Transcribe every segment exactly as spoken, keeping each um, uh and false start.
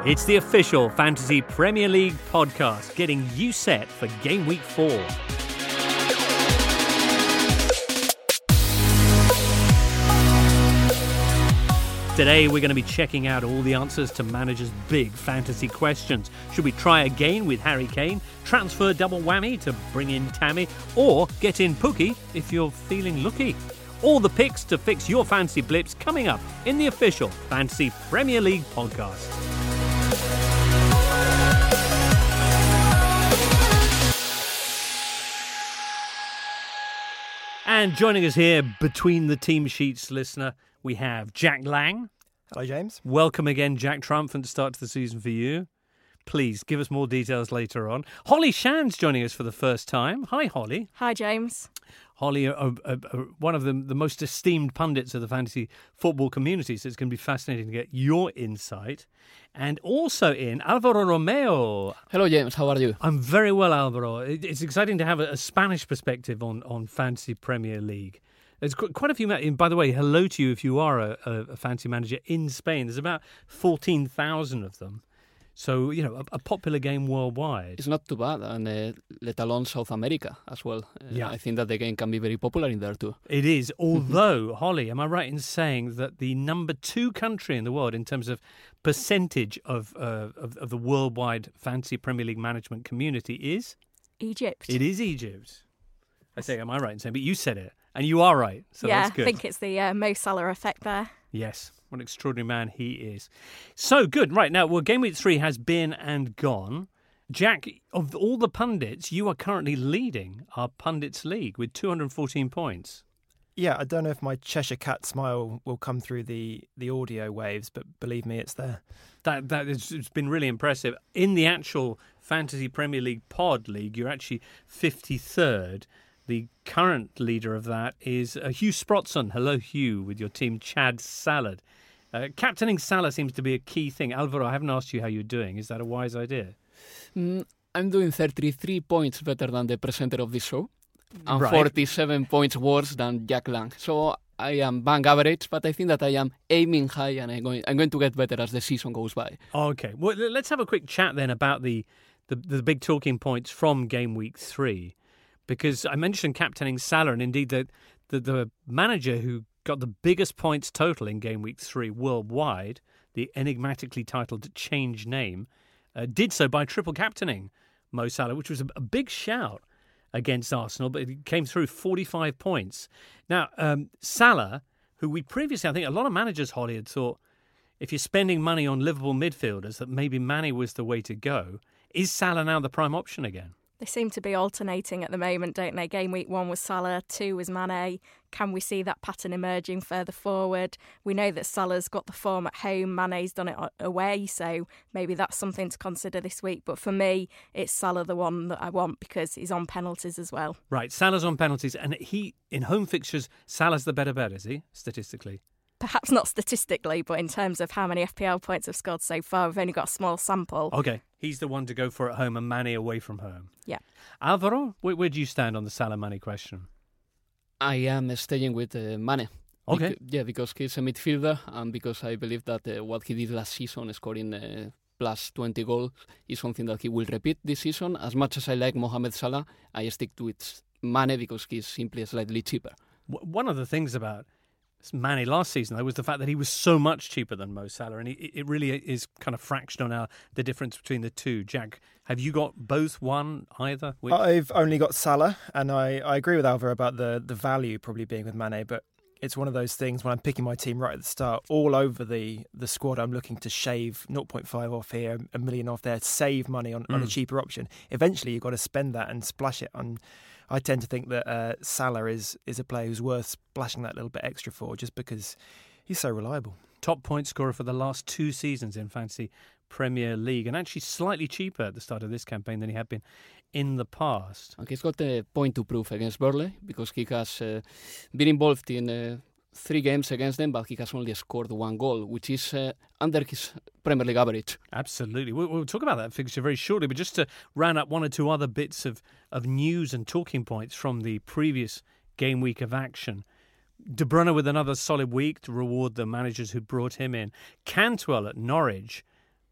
It's the official Fantasy Premier League podcast, getting you set for game week four. Today we're going to be checking out all the answers to managers' big fantasy questions. Should we try again with Harry Kane, transfer double whammy to bring in Tammy, or get in Pookie if you're feeling lucky? All the picks to fix your fantasy blips coming up in the official Fantasy Premier League podcast. And joining us here, between the team sheets listener, we have Jack Lang. Hello, James. Welcome again, Jack. Triumphant start to the season for you. Please give us more details later on. Holly Shands joining us for the first time. Hi, Holly. Hi, James. Holly, uh, uh, uh, one of the, the most esteemed pundits of the fantasy football community, so it's going to be fascinating to get your insight. And also in Alvaro Romeo. Hello, James. How are you? I'm very well, Alvaro. It, it's exciting to have a, a Spanish perspective on, on Fantasy Premier League. There's quite a few. By the way, hello to you if you are a, a fantasy manager in Spain. There's about fourteen thousand of them. So, you know, a, a popular game worldwide. It's not too bad, and uh, let alone South America as well. Uh, yeah. I think that the game can be very popular in there too. It is, although, Holly, am I right in saying that the number two country in the world in terms of percentage of, uh, of, of the worldwide Fantasy Premier League management community is? Egypt. It is Egypt. I say, am I right in saying? But you said it, and you are right, so yeah, that's good. I think it's the uh, Mo Salah effect there. Yes. What an extraordinary man he is. So good. Right, now, well, Game Week three has been and gone. Jack, of all the pundits, you are currently leading our Pundits League with two hundred fourteen points. Yeah, I don't know if my Cheshire Cat smile will come through the, the audio waves, but believe me, it's there. That that is, it's been really impressive. In the actual Fantasy Premier League Pod League, you're actually fifty-third. The current leader of that is uh, Hugh Sprotson. Hello, Hugh, with your team Chad Salad. Uh, captaining Salah seems to be a key thing. Alvaro, I haven't asked you how you're doing. Is that a wise idea? Mm, I'm doing thirty-three points better than the presenter of this show, and right. forty-seven points worse than Jack Lang. So I am bank average, but I think that I am aiming high, and I'm going, I'm going to get better as the season goes by. Okay, well, let's have a quick chat then about the, the, the big talking points from Game Week three. Because I mentioned captaining Salah, and indeed the, the the manager who got the biggest points total in Game Week three worldwide, the enigmatically titled Change Name, uh, did so by triple captaining Mo Salah, which was a, a big shout against Arsenal, but it came through forty-five points. Now, um, Salah, who we previously, I think a lot of managers, Holly, had thought, if you're spending money on Liverpool midfielders, that maybe Mane was the way to go. Is Salah now the prime option again? They seem to be alternating at the moment, don't they? Game week one was Salah, two was Mane. Can we see that pattern emerging further forward? We know that Salah's got the form at home, Mane's done it away, so maybe that's something to consider this week. But for me, it's Salah the one that I want because he's on penalties as well. Right, Salah's on penalties, and he, in home fixtures, Salah's the better bet, is he, statistically? Perhaps not statistically, but in terms of how many F P L points I've scored so far, we've only got a small sample. Okay, he's the one to go for at home and Mane away from home. Yeah. Alvaro, where, where do you stand on the Salah Mane question? I am staying with uh, Mane. Okay. Bec- yeah, because he's a midfielder, and because I believe that uh, what he did last season, scoring uh, plus twenty goals, is something that he will repeat this season. As much as I like Mohamed Salah, I stick to it Mane because he's simply slightly cheaper. One of the things about Mane last season, though, was the fact that he was so much cheaper than Mo Salah, and it, it really is kind of fractional now, the difference between the two. Jack, have you got both, one, either? Which? I've only got Salah, and I, I agree with Alvaro about the, the value probably being with Mane, but it's one of those things when I'm picking my team right at the start, all over the, the squad, I'm looking to shave zero point five off here, a million off there, save money on, mm. on a cheaper option. Eventually, you've got to spend that and splash it on. I tend to think that uh, Salah is is a player who's worth splashing that little bit extra for just because he's so reliable. Top point scorer for the last two seasons in Fantasy Premier League, and actually slightly cheaper at the start of this campaign than he had been in the past. And he's got a point to prove against Burnley because he has uh, been involved in uh, three games against them, but he has only scored one goal, which is uh, under his Premier League average. Absolutely. We'll, we'll talk about that fixture very shortly, but just to round up one or two other bits of, of news and talking points from the previous game week of action. De Bruyne with another solid week to reward the managers who brought him in. Cantwell at Norwich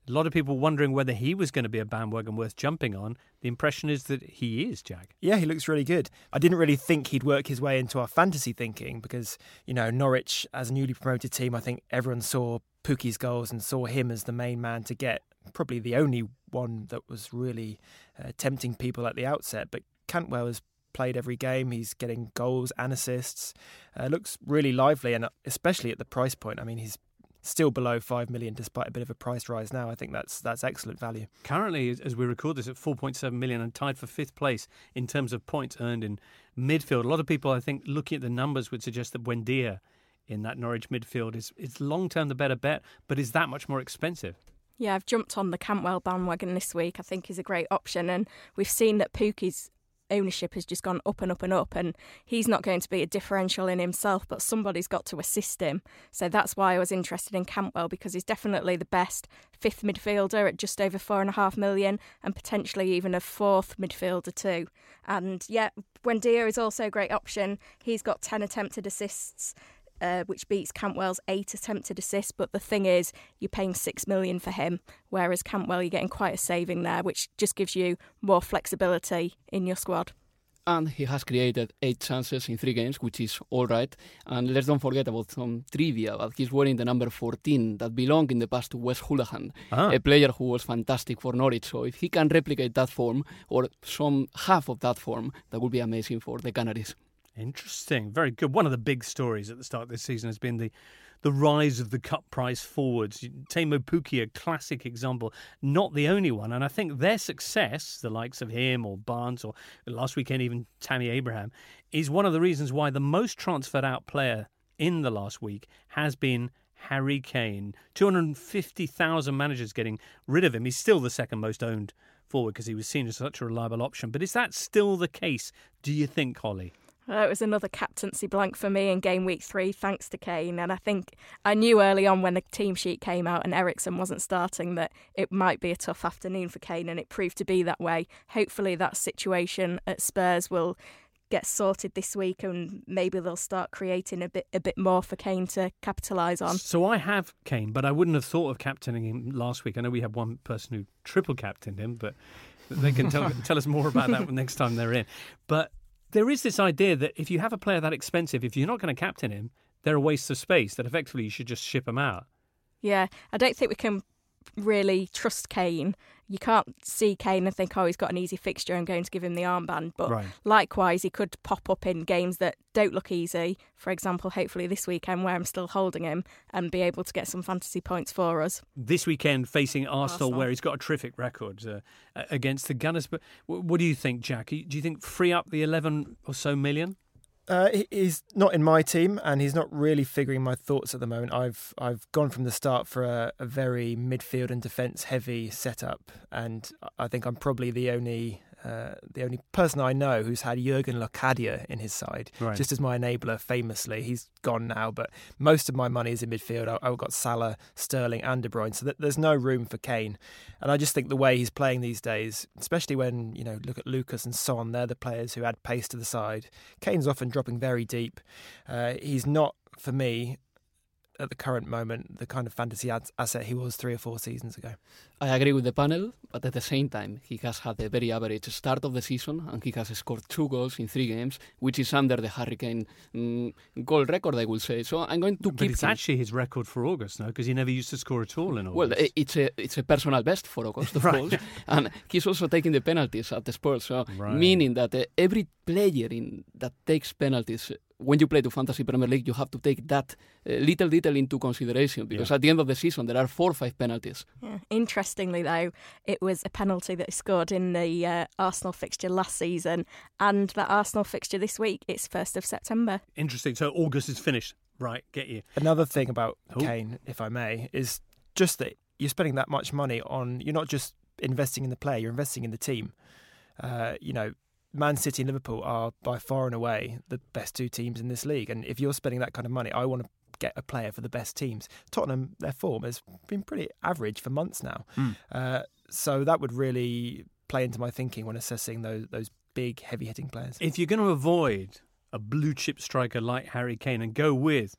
A lot of people wondering whether he was going to be a bandwagon worth jumping on. The impression is that he is, Jack. Yeah, he looks really good. I didn't really think he'd work his way into our fantasy thinking because, you know, Norwich as a newly promoted team, I think everyone saw Pukki's goals and saw him as the main man to get, probably the only one that was really uh, tempting people at the outset. But Cantwell has played every game. He's getting goals and assists. Uh, looks really lively, and especially at the price point. I mean, he's still below five million despite a bit of a price rise now. I think that's that's excellent value. Currently, as we record this, at four point seven million and tied for fifth place in terms of points earned in midfield. A lot of people, I think, looking at the numbers would suggest that Buendia in that Norwich midfield is, is long-term the better bet, but is that much more expensive? Yeah, I've jumped on the Cantwell bandwagon this week. I think he's a great option, and we've seen that Pukki's ownership has just gone up and up and up, and he's not going to be a differential in himself, but somebody's got to assist him. So that's why I was interested in Cantwell, because he's definitely the best fifth midfielder at just over four and a half million, and potentially even a fourth midfielder too. And yeah, Buendia is also a great option. He's got ten attempted assists, Uh, which beats Cantwell's eight attempted assists. But the thing is, you're paying six million for him, whereas Cantwell, you're getting quite a saving there, which just gives you more flexibility in your squad. And he has created eight chances in three games, which is all right. And let's don't forget about some trivia, but he's wearing the number fourteen that belonged in the past to Wes Hoolahan, Ah. a player who was fantastic for Norwich. So if he can replicate that form, or some half of that form, that would be amazing for the Canaries. Interesting. Very good. One of the big stories at the start of this season has been the, the rise of the cut price forwards. Teemu Pukki, a classic example, not the only one. And I think their success, the likes of him or Barnes or last weekend even Tammy Abraham, is one of the reasons why the most transferred out player in the last week has been Harry Kane. two hundred fifty thousand managers getting rid of him. He's still the second most owned forward because he was seen as such a reliable option. But is that still the case, do you think, Holly? Uh, it was another captaincy blank for me in game week three, thanks to Kane. And I think I knew early on when the team sheet came out and Eriksen wasn't starting that it might be a tough afternoon for Kane, and it proved to be that way. Hopefully that situation at Spurs will get sorted this week, and maybe they'll start creating a bit a bit more for Kane to capitalise on. So I have Kane, but I wouldn't have thought of captaining him last week. I know we had one person who triple captained him, but they can tell, tell us more about that next time they're in. But there is this idea that if you have a player that expensive, if you're not going to captain him, they're a waste of space, that effectively you should just ship him out. Yeah, I don't think we can really trust Kane. You can't see Kane and think, oh, he's got an easy fixture, I'm going to give him the armband. But right. Likewise, he could pop up in games that don't look easy. For example, hopefully this weekend where I'm still holding him, and be able to get some fantasy points for us. This weekend facing Arsenal, Arsenal. where he's got a terrific record uh, against the Gunners. But what do you think, Jack? Do you think free up the eleven or so million? Uh, he's not in my team, and he's not really figuring my thoughts at the moment. I've I've gone from the start for a, a very midfield and defence heavy setup, and I think I'm probably the only uh, the only person I know who's had Jurgen Locadia in his side, Right. just as my enabler. Famously, he's gone now, but most of my money is in midfield. I, I've got Salah, Sterling, and De Bruyne, so that there's no room for Kane. And I just think the way he's playing these days, especially when you know look at Lucas and Son, they're the players who add pace to the side. Kane's often dropping very deep. Uh, he's not, for me, at the current moment, the kind of fantasy ad- asset he was three or four seasons ago. I agree with the panel, but at the same time, he has had a very average start of the season, and he has scored two goals in three games, which is under the Harry Kane um, goal record, I will say. So I'm going to But keep it's him. actually his record for August, no? Because he never used to score at all in August. Well, i- it's a it's a personal best for August, of Right. course, and he's also taking the penalties at the Spurs. So Right. meaning that uh, every player in that takes penalties, uh, when you play to Fantasy Premier League, you have to take that uh, little little into consideration, because Yeah. at the end of the season there are four or five penalties. Yeah. Interestingly, though, it was a penalty that he scored in the uh, Arsenal fixture last season, and that Arsenal fixture this week, it's first of September. Interesting. So August is finished. Right, get you. Another thing about Oh. Kane, if I may, is just that you're spending that much money on. You're not just investing in the player; you're investing in the team. Uh, you know, Man City and Liverpool are by far and away the best two teams in this league, and if you're spending that kind of money, I want to get a player for the best teams. Tottenham, their form has been pretty average for months now, Mm. uh, so that would really play into my thinking when assessing those those big, heavy-hitting players. If you're going to avoid a blue chip striker like Harry Kane and go with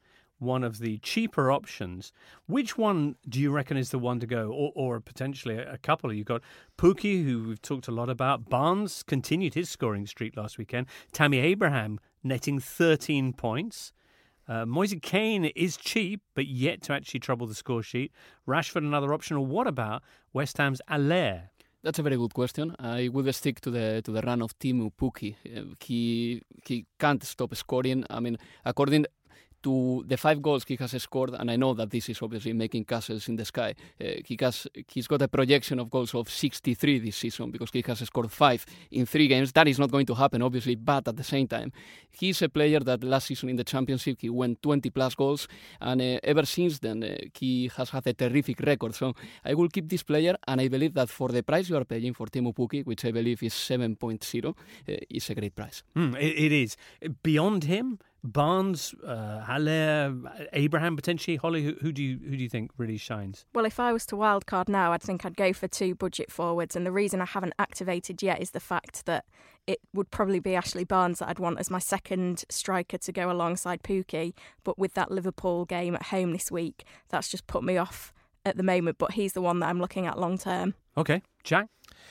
one of the cheaper options. Which one do you reckon is the one to go? Or, or potentially a couple. You've got Pukki, who we've talked a lot about. Barnes continued his scoring streak last weekend. Tammy Abraham netting thirteen points. Uh, Moise Kean is cheap, but yet to actually trouble the score sheet. Rashford, another option. Or what about West Ham's Haller? That's a very good question. I would stick to the to the run of Teemu Pukki. Uh, he he can't stop scoring. I mean, according to the five goals he has scored, and I know that this is obviously making castles in the sky. Uh, he has he's got a projection of goals of sixty-three this season because he has scored five in three games. That is not going to happen, obviously, but at the same time, he's a player that last season in the Championship he went twenty plus goals, and uh, ever since then uh, he has had a terrific record. So I will keep this player, and I believe that for the price you are paying for Teemu Pukki, which I believe is seven point oh, uh, is a great price. Mm, it, it is. Beyond him, Barnes, uh, Haller, Abraham potentially. Holly, who, who do you who do you think really shines? Well, if I was to wildcard now, I'd think I'd go for two budget forwards. And the reason I haven't activated yet is the fact that it would probably be Ashley Barnes that I'd want as my second striker to go alongside Pukki. But with that Liverpool game at home this week, that's just put me off at the moment. But he's the one that I'm looking at long term. Okay, Jack?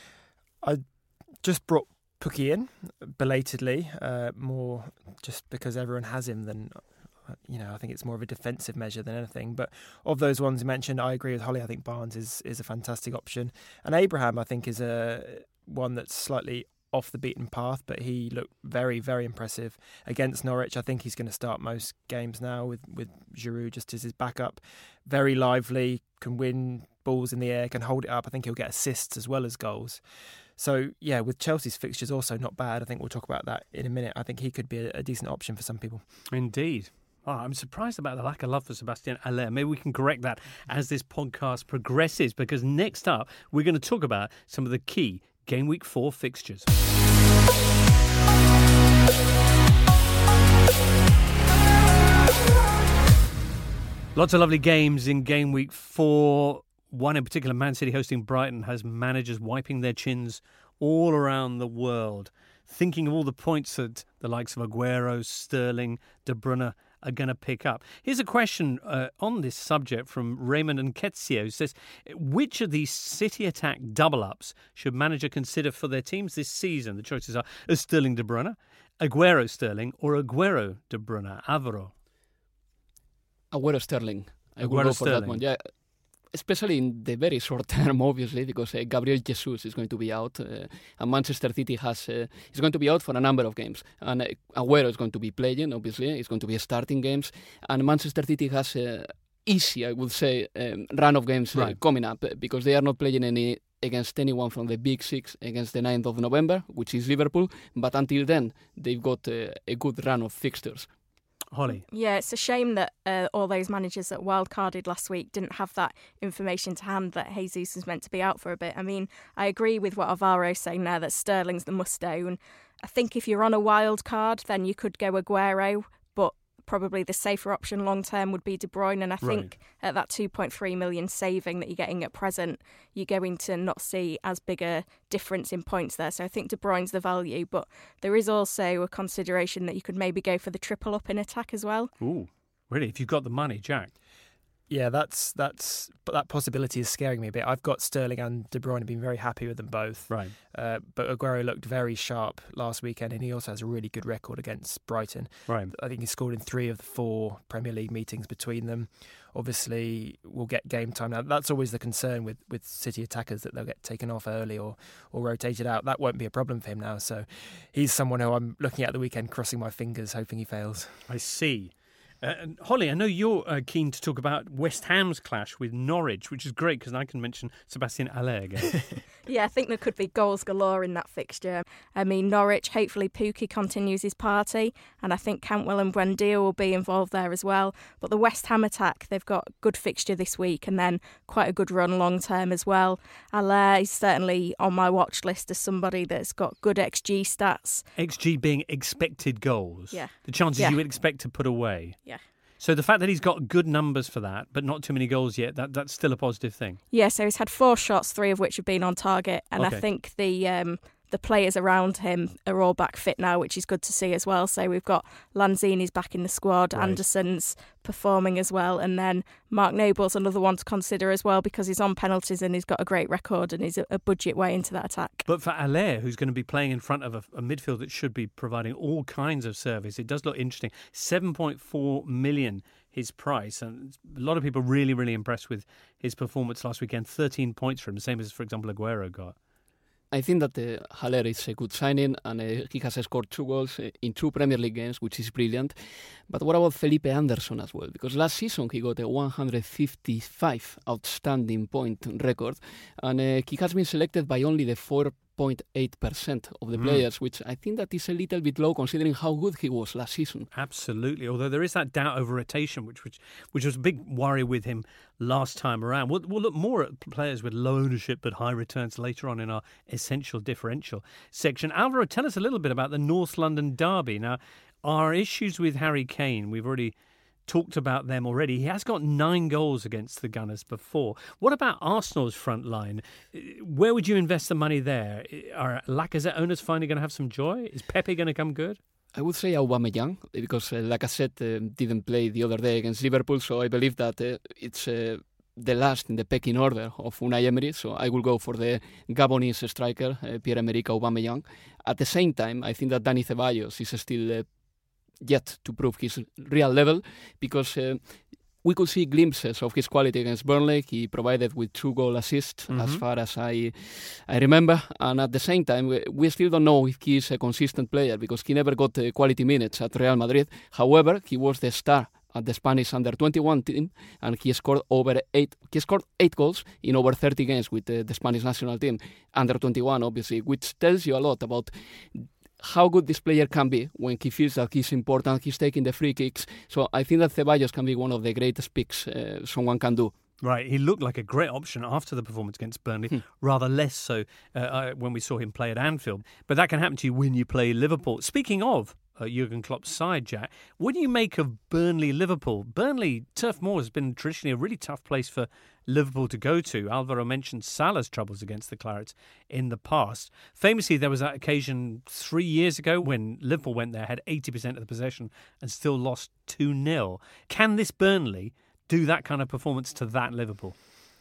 I just brought Pukki in belatedly, uh, more just because everyone has him than, you know, I think it's more of a defensive measure than anything. But of those ones you mentioned, I agree with Holly. I think Barnes is, is a fantastic option. And Abraham, I think, is a one that's slightly off the beaten path, but he looked very, very impressive against Norwich. I think he's going to start most games now with, with Giroud just as his backup. Very lively, can win balls in the air, can hold it up. I think he'll get assists as well as goals. So, yeah, with Chelsea's fixtures also not bad. I think we'll talk about that in a minute. I think he could be a, a decent option for some people. Indeed. Oh, I'm surprised about the lack of love for Sebastian Haller. Maybe we can correct that as this podcast progresses, because next up, we're going to talk about some of the key Game Week four fixtures. Lots of lovely games in Game Week four. One in particular, Man City hosting Brighton, has managers wiping their chins all around the world, thinking of all the points that the likes of Aguero, Sterling, De Bruyne are going to pick up. Here's a question uh, on this subject from Raymond Nketiah, who says, which of these City attack double-ups should manager consider for their teams this season? The choices are Sterling, De Bruyne, Aguero, Sterling, or Aguero, De Bruyne. Alvaro. Aguero, Sterling. I Aguero, will go for Sterling. that one. Yeah. Especially in the very short term, obviously, because uh, Gabriel Jesus is going to be out, uh, and Manchester City has uh, is going to be out for a number of games. And uh, Aguero is going to be playing, obviously, he's going to be starting games, and Manchester City has uh, easy, I would say, um, run of games uh, Right. coming up, uh, because they are not playing any against anyone from the Big Six against the ninth of November, which is Liverpool. But until then, they've got uh, a good run of fixtures. Holly. Yeah, it's a shame that uh, all those managers that wildcarded last week didn't have that information to hand that Jesus is meant to be out for a bit. I mean, I agree with what Alvaro's saying there, that Sterling's the must-own. I think if you're on a wild card, then you could go Aguero, but probably the safer option long-term would be De Bruyne. And I think Right. at that two point three million saving that you're getting at present, you're going to not see as big a difference in points there. So I think De Bruyne's the value, but there is also a consideration that you could maybe go for the triple up in attack as well. Ooh, really? If you've got the money, Jack. Yeah, that's that's but that possibility is scaring me a bit. I've got Sterling and De Bruyne, been very happy with them both. Right. Uh, but Aguero looked very sharp last weekend, and he also has a really good record against Brighton. Right. I think he scored in three of the four Premier League meetings between them. Obviously, we'll get game time now. That's always the concern with, with City attackers, that they'll get taken off early or, or rotated out. That won't be a problem for him now. So he's someone who I'm looking at the weekend, crossing my fingers, hoping he fails. I see. Uh, and Holly, I know you're uh, keen to talk about West Ham's clash with Norwich, which is great because I can mention Sebastian Haller again. Yeah, I think there could be goals galore in that fixture. I mean, Norwich, hopefully Pukki continues his party, and I think Cantwell and Buendia will be involved there as well. But the West Ham attack, they've got a good fixture this week and then quite a good run long term as well. Haller is certainly on my watch list as somebody that's got good X G stats. X G being expected goals. Yeah. The chances Yeah. you would expect to put away. Yeah. So the fact that he's got good numbers for that, but not too many goals yet, that that's still a positive thing. Yeah, so he's had four shots, three of which have been on target, and Okay. I think the um, the players around him are all back fit now, which is good to see as well. So we've got Lanzini's back in the squad, right. Anderson's performing as well, and then Mark Noble's another one to consider as well because he's on penalties and he's got a great record and he's a, a budget way into that attack. But for Haller, who's going to be playing in front of a, a midfield that should be providing all kinds of service, it does look interesting. seven point four million his price, and a lot of people really, really impressed with his performance last weekend. thirteen points for him, the same as, for example, Aguero got. I think that uh, Haller is a good signing, and uh, he has scored two goals uh, in two Premier League games, which is brilliant. But what about Felipe Anderson as well? Because last season he got a one hundred fifty-five outstanding point record, and uh, he has been selected by only the four point eight percent of the mm. players, which I think that is a little bit low considering how good he was last season. Absolutely, although there is that doubt over rotation, which which, which was a big worry with him last time around. We'll, we'll look more at players with low ownership but high returns later on in our essential differential section. Alvaro, tell us a little bit about the North London derby. Now, our issues with Harry Kane, we've already talked about them already. He has got nine goals against the Gunners before. What about Arsenal's front line? Where would you invest the money there? Are Lacazette owners finally going to have some joy? Is Pepe going to come good? I would say Aubameyang, because uh, Lacazette uh, didn't play the other day against Liverpool, so I believe that uh, it's uh, the last in the pecking order of Unai Emery, so I will go for the Gabonese striker, uh, Pierre-Emerick Aubameyang. At the same time, I think that Dani Ceballos is still uh, yet to prove his real level, because uh, we could see glimpses of his quality against Burnley. He provided with two goal assists, mm-hmm. as far as I I remember. And at the same time, we, we still don't know if he is a consistent player because he never got uh, quality minutes at Real Madrid. However, he was the star at the Spanish under twenty-one team, and he scored over eight. He scored eight goals in over thirty games with uh, the Spanish national team under twenty-one, obviously, which tells you a lot about how good this player can be when he feels that he's important, he's taking the free kicks. So I think that Ceballos can be one of the greatest picks uh, someone can do. Right, he looked like a great option after the performance against Burnley, hmm. rather less so uh, when we saw him play at Anfield. But that can happen to you when you play Liverpool. Speaking of uh, Jurgen Klopp's side, Jack, what do you make of Burnley-Liverpool? Burnley, Turf Moor has been traditionally a really tough place for Liverpool to go to. Alvaro mentioned Salah's troubles against the Clarets in the past. Famously, there was that occasion three years ago when Liverpool went there, had eighty percent of the possession and still lost two nil. Can this Burnley do that kind of performance to that Liverpool?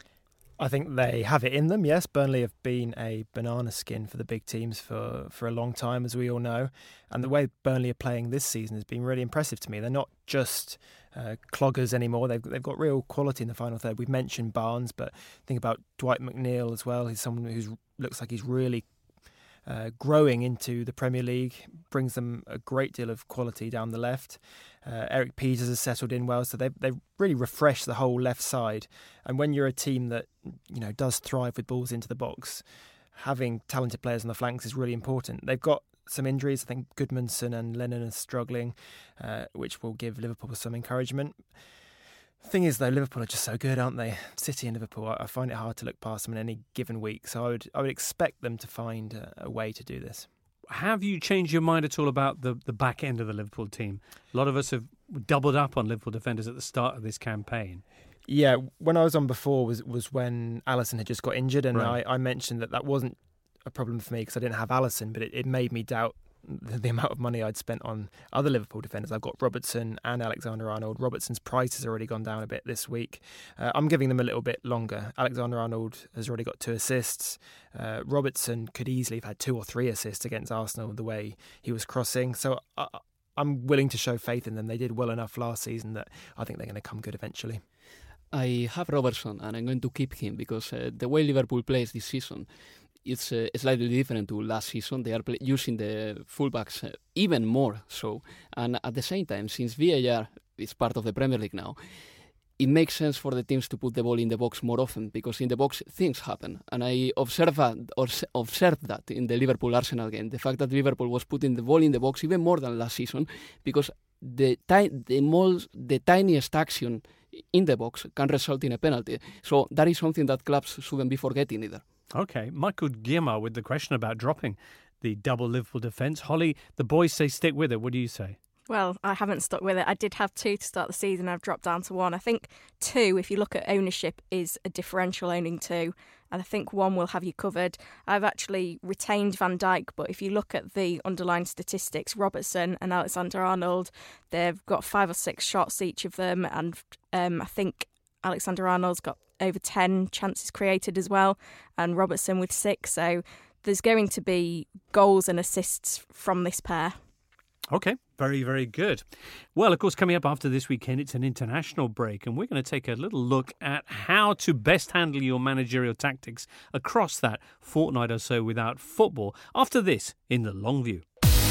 I think they have it in them, yes. Burnley have been a banana skin for the big teams for, for a long time, as we all know. And the way Burnley are playing this season has been really impressive to me. They're not just uh, cloggers anymore. They've, they've got real quality in the final third. We've mentioned Barnes, but think about Dwight McNeil as well. He's someone who looks like he's really uh, growing into the Premier League, brings them a great deal of quality down the left. Uh, Eric Peters has settled in well, so they've, they've really refreshed the whole left side. And when you're a team that, you know, does thrive with balls into the box, having talented players on the flanks is really important. They've got some injuries. I think Goodmanson and Lennon are struggling, uh, which will give Liverpool some encouragement. The thing is, though, Liverpool are just so good, aren't they? City and Liverpool, I find it hard to look past them in any given week. So I would I would expect them to find a, a way to do this. Have you changed your mind at all about the, the back end of the Liverpool team? A lot of us have doubled up on Liverpool defenders at the start of this campaign. Yeah, when I was on before was was when Alisson had just got injured, and right. I, I mentioned that that wasn't a problem for me because I didn't have Alisson, but it, it made me doubt the, the amount of money I'd spent on other Liverpool defenders. I've got Robertson and Alexander-Arnold. Robertson's price has already gone down a bit this week. Uh, I'm giving them a little bit longer. Alexander-Arnold has already got two assists. Uh, Robertson could easily have had two or three assists against Arsenal the way he was crossing. So I, I'm willing to show faith in them. They did well enough last season that I think they're going to come good eventually. I have Robertson and I'm going to keep him because uh, the way Liverpool plays this season, it's uh, slightly different to last season. They are play- using the fullbacks uh, even more so. And at the same time, since V A R is part of the Premier League now, it makes sense for the teams to put the ball in the box more often because in the box things happen. And I observed that, or observed that in the Liverpool-Arsenal game. The fact that Liverpool was putting the ball in the box even more than last season because the, ti- the, most, the tiniest action in the box can result in a penalty. So that is something that clubs shouldn't be forgetting either. Okay, Michael Guillemot with the question about dropping the double Liverpool defence. Holly, the boys say stick with it. What do you say? Well, I haven't stuck with it. I did have two to start the season. I've dropped down to one. I think two, if you look at ownership, is a differential owning two. And I think one will have you covered. I've actually retained Van Dijk, but if you look at the underlying statistics, Robertson and Alexander-Arnold, they've got five or six shots each of them. And um, I think Alexander-Arnold's got over ten chances created as well, and Robertson with six. So there's going to be goals and assists from this pair. Okay, very, very good. Well, of course, coming up after this weekend, it's an international break, and we're going to take a little look at how to best handle your managerial tactics across that fortnight or so without football. After this, in the long view.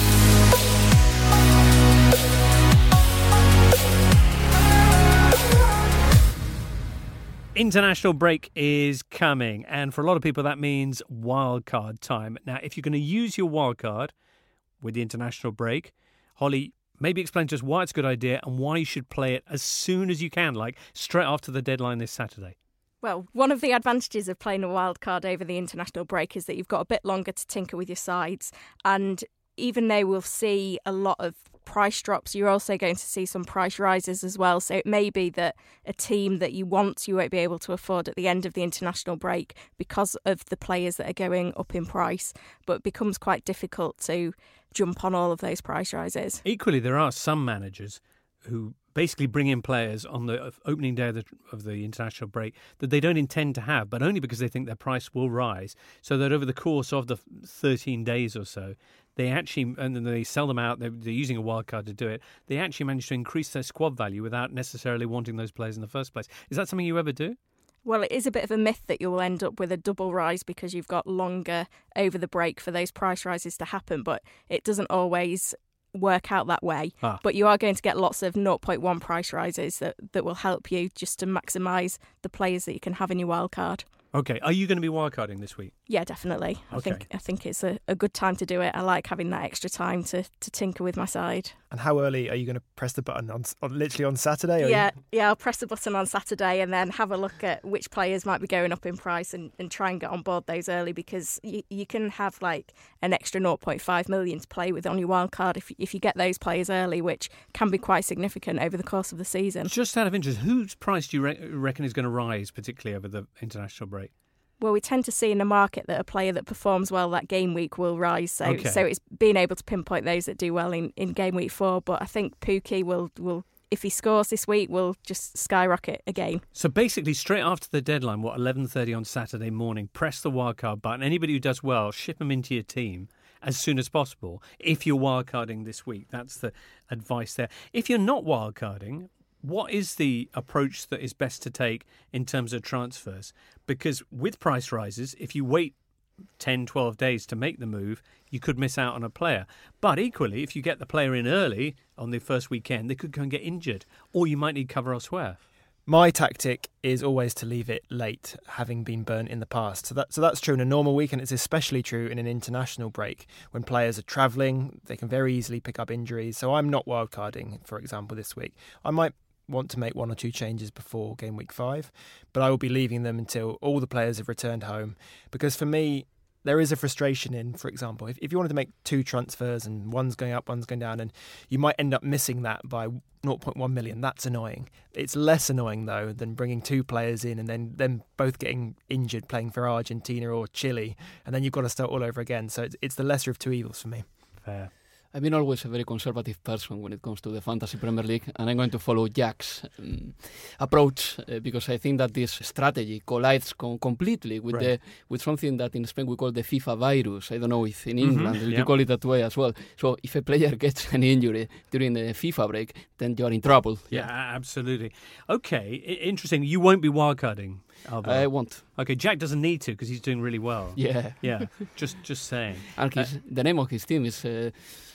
International break is coming, and for a lot of people, that means wildcard time. Now, if you're going to use your wildcard with the international break, Holly, maybe explain to us why it's a good idea and why you should play it as soon as you can, like straight after the deadline this Saturday. Well, one of the advantages of playing a wild card over the international break is that you've got a bit longer to tinker with your sides. And even though we'll see a lot of price drops, you're also going to see some price rises as well. So it may be that a team that you want, you won't be able to afford at the end of the international break because of the players that are going up in price. But it becomes quite difficult to jump on all of those price rises. Equally, there are some managers who basically bring in players on the opening day of the, of the international break that they don't intend to have, but only because they think their price will rise, so that over the course of the thirteen days or so, they actually, and then they sell them out, they're, they're using a wild card to do it, they actually manage to increase their squad value without necessarily wanting those players in the first place. Is that something you ever do? Well, it is a bit of a myth that you'll end up with a double rise because you've got longer over the break for those price rises to happen, but it doesn't always work out that way. Ah. But you are going to get lots of zero point one price rises that, that will help you just to maximise the players that you can have in your wild card. Okay, are you going to be wildcarding this week? Yeah, definitely. Okay. I think I think it's a, a good time to do it. I like having that extra time to, to tinker with my side. And how early are you going to press the button? On, on literally on Saturday? Or yeah, you... yeah. I'll press the button on Saturday and then have a look at which players might be going up in price and, and try and get on board those early, because you, you can have like an extra zero point five million to play with on your wild card if if you get those players early, which can be quite significant over the course of the season. Just out of interest, whose price do you re- reckon is going to rise, particularly over the international break? Well, we tend to see in the market that a player that performs well that game week will rise. So okay. so it's being able to pinpoint those that do well in, in game week four. But I think Pukki will, will, if he scores this week, will just skyrocket again. So basically, straight after the deadline, what, eleven thirty on Saturday morning, press the wildcard button. Anybody who does well, ship them into your team as soon as possible. If you're wildcarding this week, that's the advice there. If you're not wildcarding, what is the approach that is best to take in terms of transfers? Because with price rises, if you wait ten, twelve days to make the move, you could miss out on a player. But equally, if you get the player in early on the first weekend, they could go and get injured, or you might need cover elsewhere. My tactic is always to leave it late, having been burnt in the past. So, that, so that's true in a normal week, and it's especially true in an international break. When players are travelling, they can very easily pick up injuries. So I'm not wildcarding, for example, this week. I might want to make one or two changes before game week five, but I will be leaving them until all the players have returned home, because for me there is a frustration in, for example, if, if you wanted to make two transfers and one's going up, one's going down, and you might end up missing that by zero point one million, that's annoying. It's less annoying though than bringing two players in and then them both getting injured playing for Argentina or Chile, and then you've got to start all over again. So it's, it's the lesser of two evils for me. Fair. I've been always a very conservative person when it comes to the Fantasy Premier League, and I'm going to follow Jack's um, approach uh, because I think that this strategy collides com- completely with right. the with something that in Spain we call the FIFA virus. I don't know if in England mm-hmm. you yeah. call it that way as well. So if a player gets an injury during the FIFA break, then you are in trouble. Yeah, yeah. Absolutely. Okay, I- interesting. You won't be wildcarding, Alvaro. I won't. Okay, Jack doesn't need to because he's doing really well. Yeah. Yeah, just just saying. And his, uh, the name of his team is... Uh,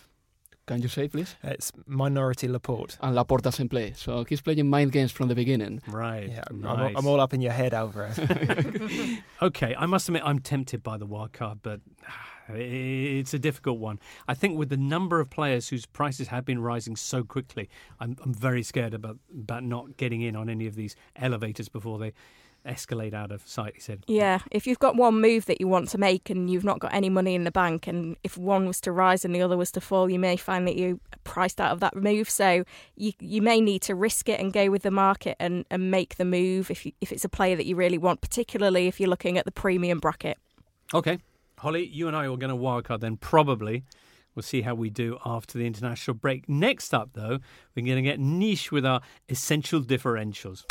Can you say, please? It's Minority Laporte. And Laporte doesn't play. So he's playing mind games from the beginning. Right. Yeah, nice. I'm, I'm all up in your head, Alvaro. Okay, I must admit I'm tempted by the wild card, but it's a difficult one. I think with the number of players whose prices have been rising so quickly, I'm, I'm very scared about, about not getting in on any of these elevators before they escalate out of sight, he said. Yeah, if you've got one move that you want to make and you've not got any money in the bank, and if one was to rise and the other was to fall, you may find that you're priced out of that move. So you you may need to risk it and go with the market and, and make the move if you, if it's a player that you really want, particularly if you're looking at the premium bracket. Okay. Holly, you and I are going to wildcard then, probably. We'll see how we do after the international break. Next up, though, we're going to get niche with our essential differentials.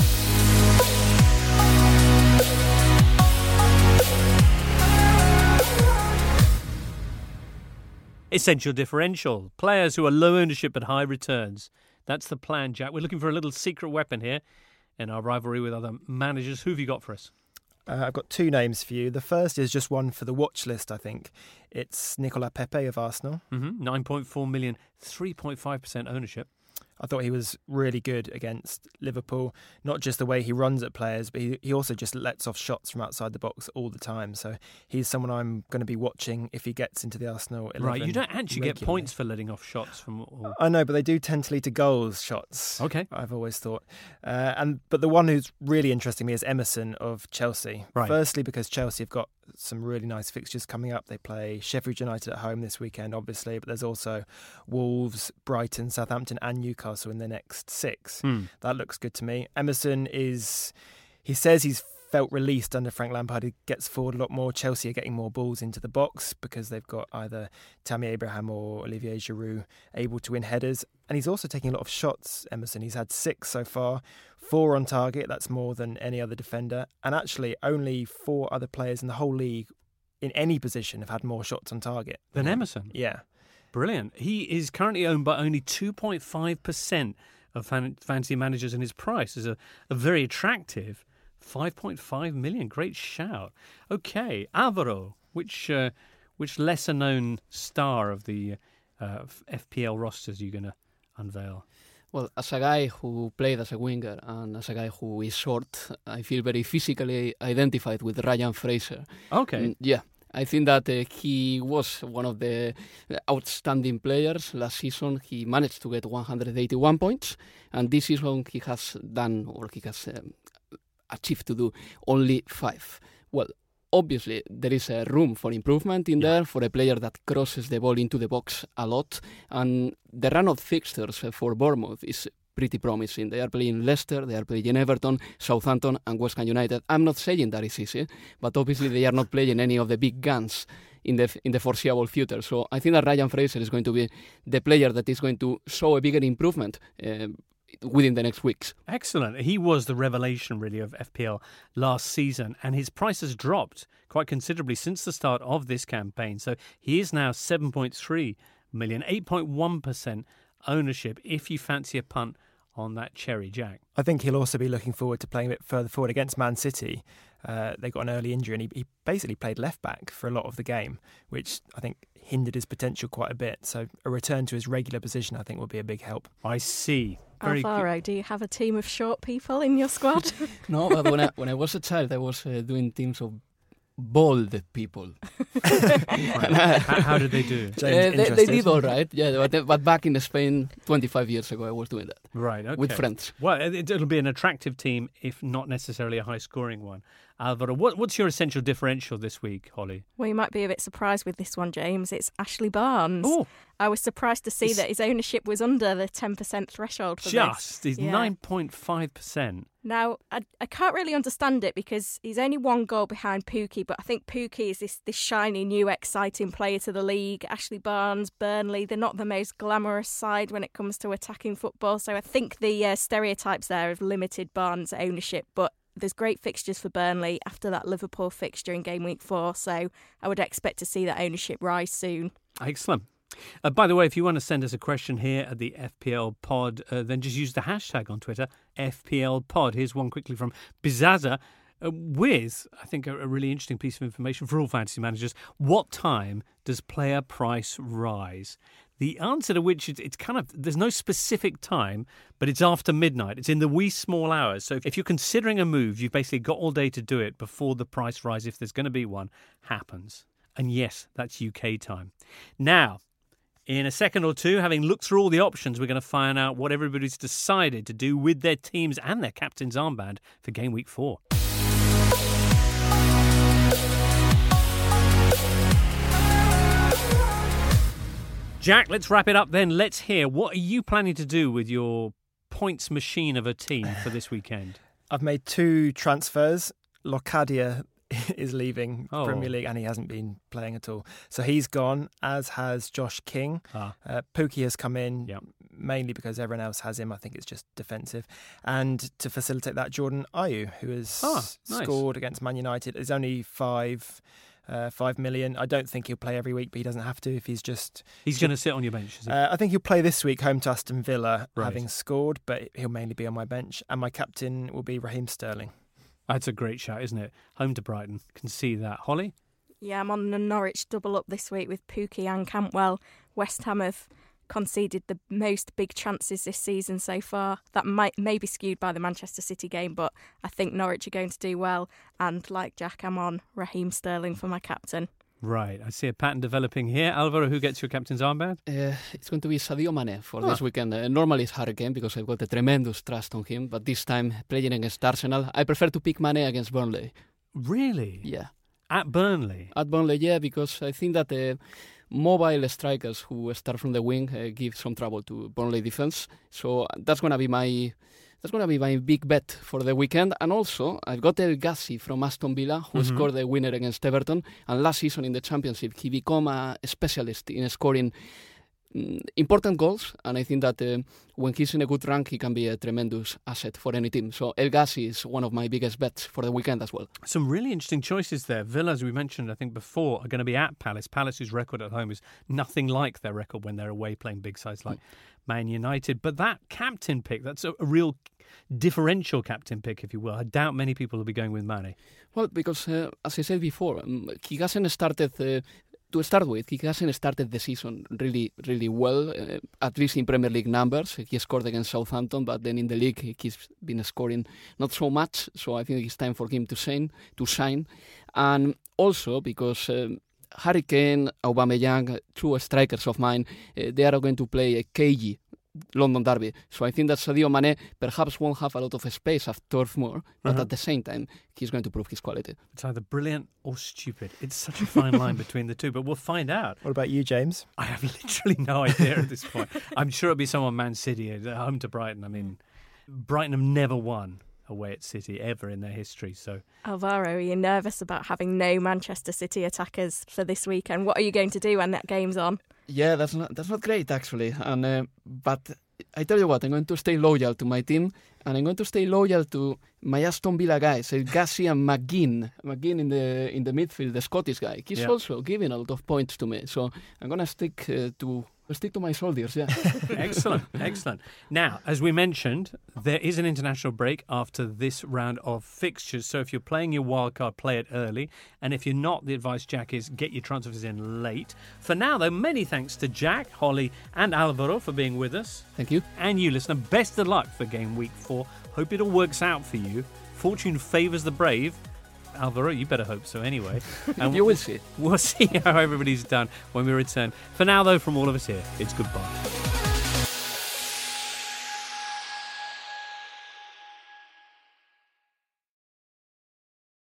Essential differential. Players who are low ownership but high returns. That's the plan, Jack. We're looking for a little secret weapon here in our rivalry with other managers. Who have you got for us? Uh, I've got two names for you. The first is just one for the watch list, I think. It's Nicolas Pepe of Arsenal. Mm-hmm. nine point four million, three point five percent ownership. I thought he was really good against Liverpool. Not just the way he runs at players, but he, he also just lets off shots from outside the box all the time. So he's someone I'm going to be watching if he gets into the Arsenal eleven. Right, you don't actually regularly. get points for letting off shots from all. I know, but they do tend to lead to goals shots. Okay. I've always thought. Uh, and But the one who's really interesting me is Emerson of Chelsea. Right. Firstly, because Chelsea have got some really nice fixtures coming up. They play Sheffield United at home this weekend, obviously, but there's also Wolves, Brighton, Southampton and Newcastle in the next six. Hmm. That looks good to me. Emerson is, he says he's felt released under Frank Lampard. He gets forward a lot more. Chelsea are getting more balls into the box because they've got either Tammy Abraham or Olivier Giroud able to win headers. And he's also taking a lot of shots, Emerson. He's had six so far, four on target. That's more than any other defender. And actually only four other players in the whole league in any position have had more shots on target. Than Emerson? Yeah. Brilliant. He is currently owned by only two point five percent of fan- fantasy managers, and his price is a, a very attractive five point five million. Great shout. Okay, Alvaro, which uh, which lesser known star of the uh, F P L rosters are you going to unveil? Well, as a guy who played as a winger and as a guy who is short, I feel very physically identified with Ryan Fraser. Okay. Mm, yeah. I think that uh, he was one of the outstanding players last season. He managed to get one hundred eighty-one points, and this season he has done, or he has um, achieved to do only five. Well, obviously there is a room for improvement in yeah. there for a player that crosses the ball into the box a lot, and the run of fixtures for Bournemouth is pretty promising. They are playing Leicester, they are playing Everton, Southampton and West Ham United. I'm not saying that is easy, but obviously they are not playing any of the big guns in the in the foreseeable future. So I think that Ryan Fraser is going to be the player that is going to show a bigger improvement uh, within the next weeks. Excellent. He was the revelation, really, of F P L last season, and his price has dropped quite considerably since the start of this campaign. So he is now seven point three million, eight point one percent ownership if you fancy a punt on that cherry, Jack. I think he'll also be looking forward to playing a bit further forward against Man City. Uh, they got an early injury and he, he basically played left back for a lot of the game, which I think hindered his potential quite a bit. So a return to his regular position I think will be a big help. I see. Very Alvaro, good. do you have a team of short people in your squad? No, but when I, when I was a child I was uh, doing teams of bald people. how, how did they do? Uh, they, they did all right, yeah. But, but back in Spain, twenty-five years ago, I was doing that. Right, okay. With friends. Well, it, it'll be an attractive team, if not necessarily a high-scoring one. Alvaro, what, what's your essential differential this week, Holly? Well, you might be a bit surprised with this one, James. It's Ashley Barnes. Oh, I was surprised to see it's... that his ownership was under the ten percent threshold for Just, this. he's yeah. nine point five percent. Now, I, I can't really understand it because he's only one goal behind Pukki, but I think Pukki is this, this shiny, new, exciting player to the league. Ashley Barnes, Burnley, they're not the most glamorous side when it comes to attacking football, so I think the uh, stereotypes there have limited Barnes' ownership, but there's great fixtures for Burnley after that Liverpool fixture in game week four, so I would expect to see that ownership rise soon. Excellent. Uh, by the way, if you want to send us a question here at the F P L Pod, uh, then just use the hashtag on Twitter, F P L Pod. Here's one quickly from Bizaza uh, with, I think, a, a really interesting piece of information for all fantasy managers. What time does player price rise? The answer to which it's, it's kind of, there's no specific time, but it's after midnight. It's in the wee small hours. So if you're considering a move, you've basically got all day to do it before the price rise, if there's going to be one, happens. And yes, that's U K time. Now, in a second or two, having looked through all the options, we're going to find out what everybody's decided to do with their teams and their captain's armband for game week four. Jack, let's wrap it up then. Let's hear, what are you planning to do with your points machine of a team for this weekend? I've made two transfers. Locadia is leaving Oh. Premier League and he hasn't been playing at all. So he's gone, as has Josh King. Ah. Uh, Pookie has come in, Yep. mainly because everyone else has him. I think it's just defensive. And to facilitate that, Jordan Ayew, who has Ah, nice. scored against Man United, is only five... Uh, five million. I don't think he'll play every week, but he doesn't have to if he's just... He's going to sit on your bench, is he? Uh, I think he'll play this week home to Aston Villa, Right. having scored, but he'll mainly be on my bench. And my captain will be Raheem Sterling. That's a great shout, isn't it? Home to Brighton. Can see that. Holly? Yeah, I'm on the Norwich double up this week with Pookie and Campbell. West Ham have conceded the most big chances this season so far. That might may be skewed by the Manchester City game, but I think Norwich are going to do well. And like Jack, I'm on Raheem Sterling for my captain. Right. I see a pattern developing here. Alvaro, who gets your captain's armband? Uh, it's going to be Sadio Mane for Ah. this weekend. Uh, normally it's Harry Kane because I've got a tremendous trust on him, but this time playing against Arsenal, I prefer to pick Mane against Burnley. Really? Yeah. At Burnley? At Burnley, yeah, because I think that the mobile strikers who start from the wing uh, give some trouble to Burnley defense. So that's gonna be my that's gonna be my big bet for the weekend. And also, I've got El Ghazi from Aston Villa, who Mhm. scored the winner against Everton. And last season in the Championship, he became a specialist in scoring mm, important goals. And I think that uh, when he's in a good rank, he can be a tremendous asset for any team. So El Ghazi is one of my biggest bets for the weekend as well. Some really interesting choices there. Villa, as we mentioned, I think before, are going to be at Palace. Palace, whose record at home is nothing like their record when they're away playing big sides like Man United. But that captain pick, that's a, a real differential captain pick, if you will. I doubt many people will be going with Mane. Well, because uh, as I said before, um, he hasn't started, uh, to start with, he hasn't started the season really, really well, uh, at least in Premier League numbers. He scored against Southampton, but then in the league he's been scoring not so much, so I think it's time for him to sign. To shine. And also because um, Harry Kane, Aubameyang, two strikers of mine, uh, they are going to play a cagey London derby. So I think that Sadio Mane perhaps won't have a lot of space at Turf Moor, but Uh-huh. at the same time, he's going to prove his quality. It's either brilliant or stupid. It's such a fine line between the two, but we'll find out. What about you, James? I have literally no idea at this point. I'm sure it'll be someone Man City, at home to Brighton. I mean, Brighton have never won away at City ever in their history, so... Alvaro, are you nervous about having no Manchester City attackers for this weekend? What are you going to do when that game's on? Yeah, that's not that's not great actually. And uh, but I tell you what, I'm going to stay loyal to my team, and I'm going to stay loyal to my Aston Villa guys, El Ghazi and McGinn. McGinn in the in the midfield, the Scottish guy. He's Yeah. also giving a lot of points to me, so I'm gonna stick uh, to stick to my soldiers. Yeah. Excellent, excellent. Now, as we mentioned, there is an international break after this round of fixtures. So if you're playing your wildcard, play it early. And if you're not, the advice, Jack, is get your transfers in late. For now, though, many thanks to Jack, Holly and Alvaro for being with us. Thank you. And you, listener, best of luck for game week four. Hope it all works out for you. Fortune favours the brave. Alvaro, you better hope so anyway. And You will see. We'll see how everybody's done when we return. For now, though, from all of us here, it's goodbye.